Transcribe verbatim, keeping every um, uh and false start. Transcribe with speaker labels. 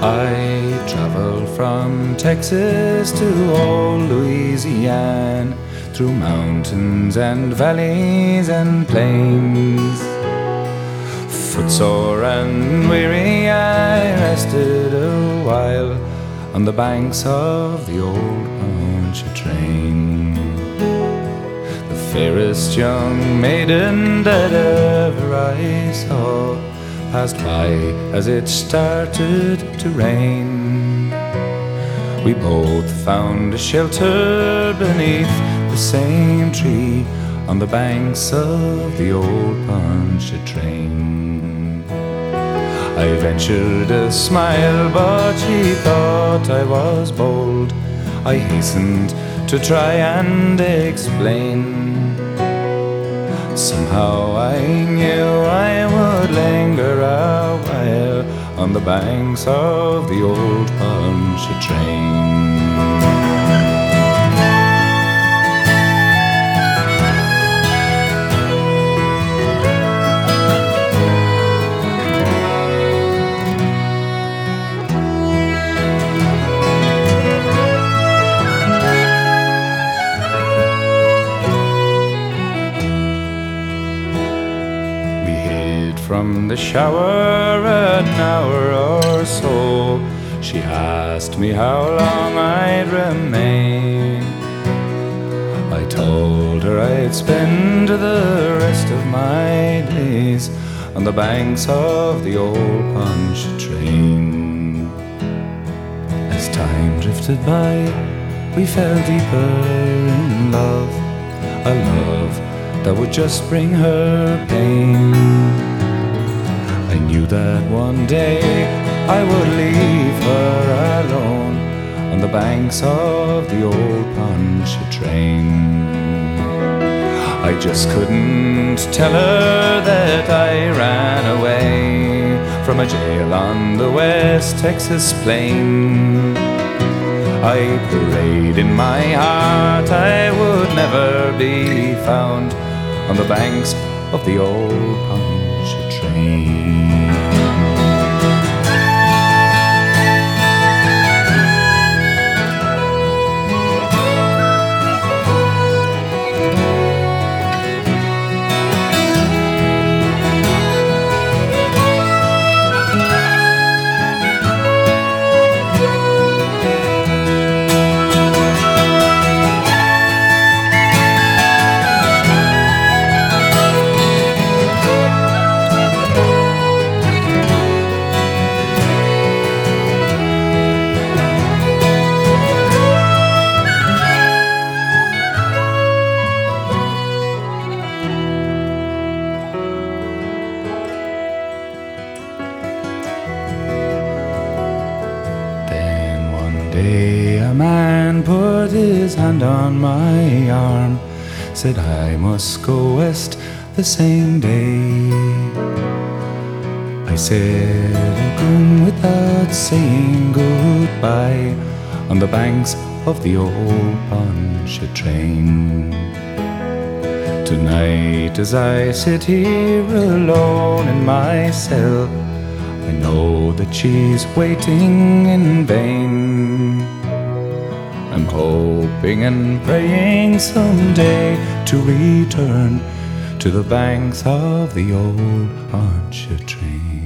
Speaker 1: I traveled from Texas to old Louisiana, through mountains and valleys and plains. Footsore and weary, I rested a while on the banks of the old Pontchartrain. The fairest young maiden that ever I saw passed by as it started to rain. We both found a shelter beneath the same tree on the banks of the old Pontchartrain. I ventured a smile, but she thought I was bold. I hastened to try and explain. Somehow I knew I would linger a while on the banks of the old Pontchartrain. From the shower an hour or so, she asked me how long I'd remain. I told her I'd spend the rest of my days on the banks of the old Pontchartrain. As time drifted by, we fell deeper in love, a love that would just bring her pain. I knew that one day I would leave her alone on the banks of the old Pontchartrain. I just couldn't tell her that I ran away from a jail on the West Texas plain. I prayed in my heart I would never be found on the banks of the old Pontchartrain. Day a man put his hand on my arm, said I must go west the same day. I said a goon without saying goodbye on the banks of the old Pontchartrain. Tonight as I sit here alone in my cell, I know that she's waiting in vain. I'm hoping and praying someday to return to the banks of the old Pontchartrain.